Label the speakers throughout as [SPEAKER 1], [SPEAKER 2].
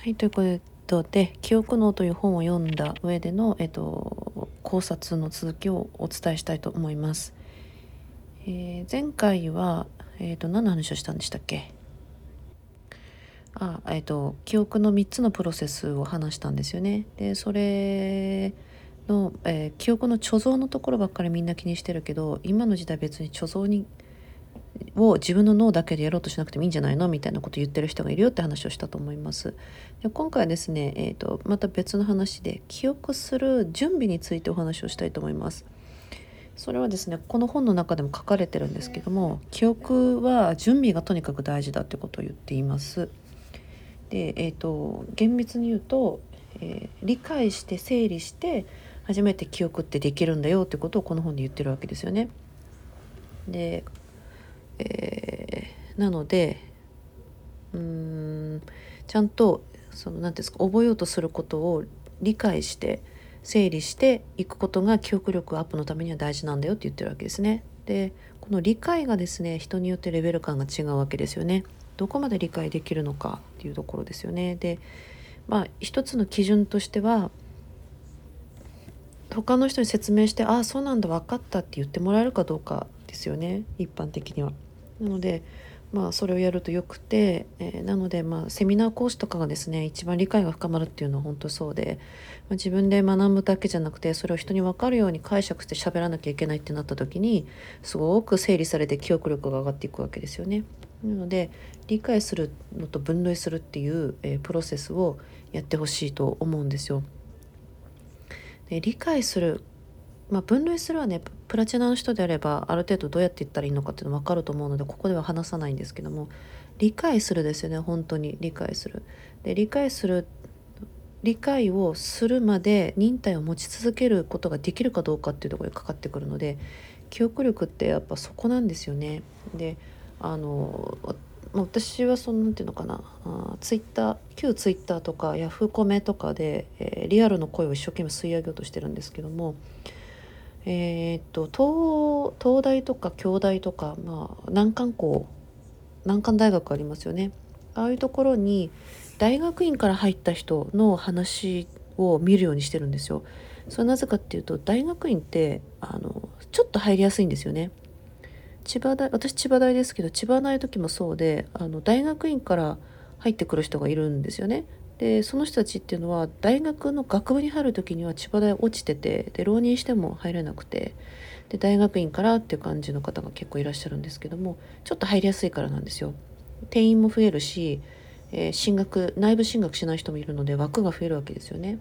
[SPEAKER 1] はい、ということで記憶脳という本を読んだ上での、考察の続きをお伝えしたいと思います。前回は、何の話をしたんでしたっけ。記憶の3つのプロセスを話したんですよね。でそれの、記憶の貯蔵のところばっかりみんな気にしてるけど、今の時代別に貯蔵を自分の脳だけでやろうとしなくてもいいんじゃないのみたいなことを言ってる人がいるよって話をしたと思います。で今回はですね、また別の話で記憶する準備についてお話をしたいと思います。それはですね、この本の中でも書かれてるんですけども、記憶は準備がとにかく大事だってことを言っています。で、厳密に言うと、理解して整理して初めて記憶ってできるんだよってことをこの本で言ってるわけですよね。で、なのでちゃんとその何ていうんですか、覚えようとすることを理解して整理していくことが記憶力アップのためには大事なんだよって言ってるわけですね。でこの理解がですね、人によってレベル感が違うわけですよね。どこまで理解できるのかっていうところですよね。で一つの基準としては、他の人に説明して「ああそうなんだ、分かった」って言ってもらえるかどうかですよね、一般的には。なのでそれをやるとよくて、なのでセミナー講師とかがですね、一番理解が深まるっていうのは本当そうで、自分で学ぶだけじゃなくてそれを人に分かるように解釈して喋らなきゃいけないってなった時に、すごく整理されて記憶力が上がっていくわけですよね。なので理解するのと分類するっていう、プロセスをやってほしいと思うんですよ。で理解する、分類するはね、プラチナの人であればある程度どうやって言ったらいいのかっていうの分かると思うので、ここでは話さないんですけども、理解するですよね。本当に理解する。で理解をするまで忍耐を持ち続けることができるかどうかっていうところにかかってくるので、記憶力ってやっぱそこなんですよね。で私はなんていうのかな、旧ツイッターとかヤフーコメとかで、リアルの声を一生懸命吸い上げようとしてるんですけども、東大とか京大とか、難関大学ありますよね。ああいうところに大学院から入った人の話を見るようにしてるんですよ。それはなぜかっていうと、大学院ってちょっと入りやすいんですよね。私千葉大ですけど、千葉大の時もそうで、大学院から入ってくる人がいるんですよね。でその人たちっていうのは大学の学部に入る時には千葉大落ちてて、で浪人しても入れなくて、で大学院からっていう感じの方が結構いらっしゃるんですけども、ちょっと入りやすいからなんですよ。定員も増えるし、内部進学しない人もいるので枠が増えるわけですよね。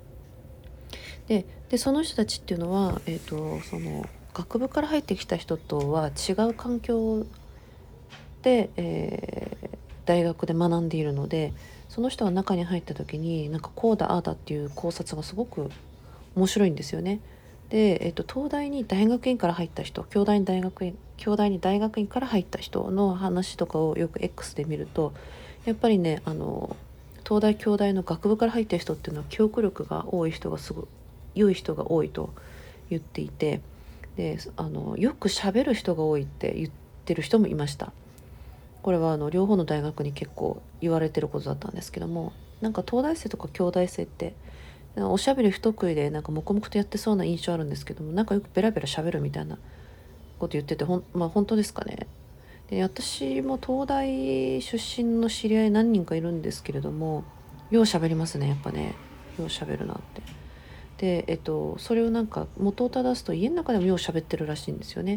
[SPEAKER 1] でその人たちっていうのは、その学部から入ってきた人とは違う環境で、大学で学んでいるので、その人が中に入った時になんかこうだああだっていう考察がすごく面白いんですよね。で、東大に大学院から入った人、京大に大学院から入った人の話とかをよく X で見ると、やっぱりね、東大京大の学部から入った人っていうのは記憶力が多い人が良い人が多いと言っていて、でよく喋る人が多いって言ってる人もいました。これは両方の大学に結構言われてることだったんですけども、なんか東大生とか京大生っておしゃべり不得意でなんか黙々とやってそうな印象あるんですけども、なんかよくベラベラしゃべるみたいなこと言ってて、本当ですかね。で私も東大出身の知り合い何人かいるんですけれども、ようしゃべりますね、やっぱね。ようしゃべるなって。でそれをなんか元を正すと家の中でもようしゃべってるらしいんですよね。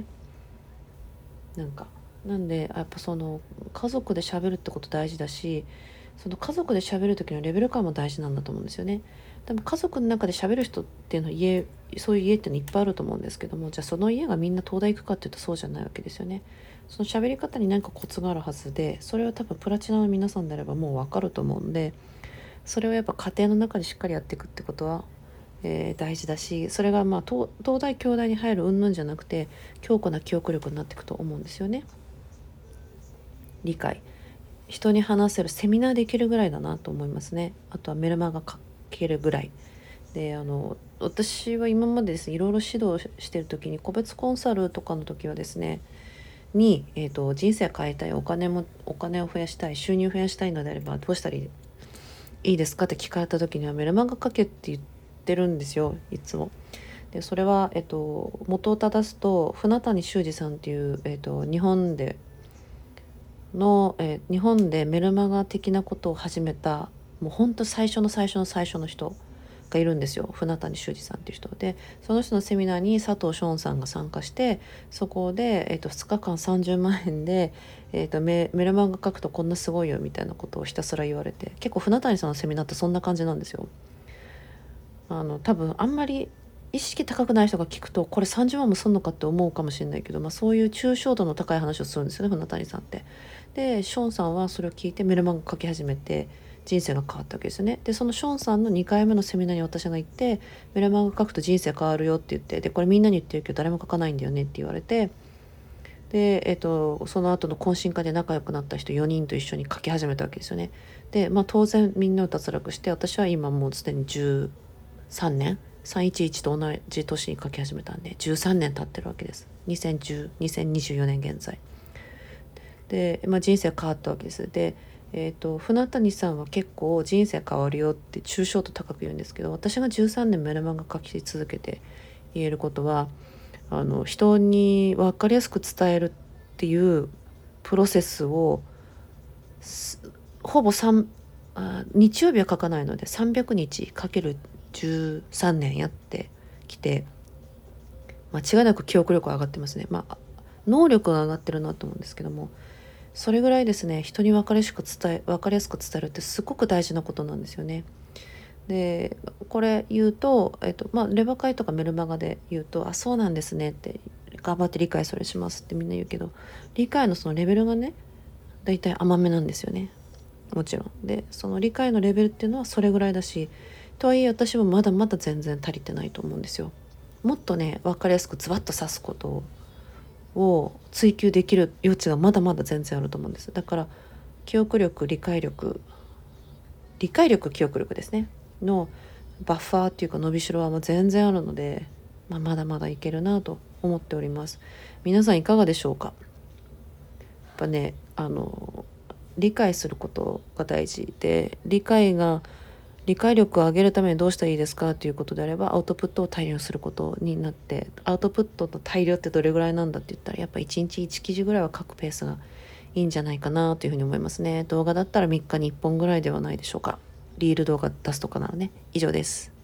[SPEAKER 1] なんでやっぱ家族で喋るってこと大事だし、その家族で喋る時のレベル感も大事なんだと思うんですよね。でも家族の中で喋る人っていうのはそういう家っていうのいっぱいあると思うんですけども、じゃあその家がみんな東大行くかっていうとそうじゃないわけですよね。その喋り方に何かコツがあるはずで、それは多分プラチナの皆さんであればもう分かると思うんで、それをやっぱ家庭の中でしっかりやっていくってことは、大事だし、それが東大京大に入る云々じゃなくて強固な記憶力になっていくと思うんですよね。理解、人に話せる、セミナーできるぐらいだなと思いますね。あとはメルマガ書けるぐらいで、私は今までですね、いろいろ指導してる時に、個別コンサルとかの時はですね人生変えたい、お金を増やしたい、収入を増やしたいのであればどうしたらいいいですかって聞かれた時にはメルマガ書けって言ってるんですよ、いつも。でそれは、元を正すと船谷修二さんっていう、日本でメルマガ的なことを始めた、もうほんと最初の最初の最初の人がいるんですよ。船谷修二さんっていう人で、その人のセミナーに佐藤翔さんが参加して、そこで、2日間30万円で、メルマガ書くとこんなすごいよみたいなことをひたすら言われて、結構船谷さんのセミナーってそんな感じなんですよ。多分あんまり意識高くない人が聞くとこれ30万もすんのかって思うかもしれないけど、そういう抽象度の高い話をするんですよね、船谷さんって。でショーンさんはそれを聞いてメルマガ書き始めて人生が変わったわけですよね。でそのショーンさんの2回目のセミナーに私が行って、メルマガ書くと人生変わるよって言って、でこれみんなに言ってるけど誰も書かないんだよねって言われて、で、その後の懇親会で仲良くなった人4人と一緒に書き始めたわけですよね。で当然みんなを脱落して、私は今もうすでに13年311と同じ年に書き始めたんで13年経ってるわけです。2024年現在で、人生変わったわけです。で、船谷さんは結構人生変わるよって抽象度高く言うんですけど、私が13年メルマガ書き続けて言えることは、人に分かりやすく伝えるっていうプロセスをほぼ日曜日は書かないので300日かける13年やってきて、間違いなく記憶力が上がってますね。能力が上がってるなと思うんですけども、それぐらいですね、人に分かりやすく伝えるってすごく大事なことなんですよね。でこれ言うと、レバ会とかメルマガで言うと、あそうなんですねって頑張って理解それしますってみんな言うけど、理解のそのレベルがねだいたい甘めなんですよね、もちろん。でその理解のレベルっていうのはそれぐらいだし、とはいえ私もまだまだ全然足りてないと思うんですよ。もっとね分かりやすくズバッと指すことを追求できる余地がまだまだ全然あると思うんです。だから記憶力記憶力ですねのバッファーっていうか伸びしろはもう全然あるので、まだまだいけるなと思っております。皆さんいかがでしょうか。やっぱね理解することが大事で、理解力を上げるためにどうしたらいいですかということであれば、アウトプットを大量にすることになって、アウトプットの大量ってどれぐらいなんだって言ったら、やっぱ1日1記事ぐらいは書くペースがいいんじゃないかなというふうに思いますね。動画だったら3日に1本ぐらいではないでしょうか。リール動画出すとかならね。以上です。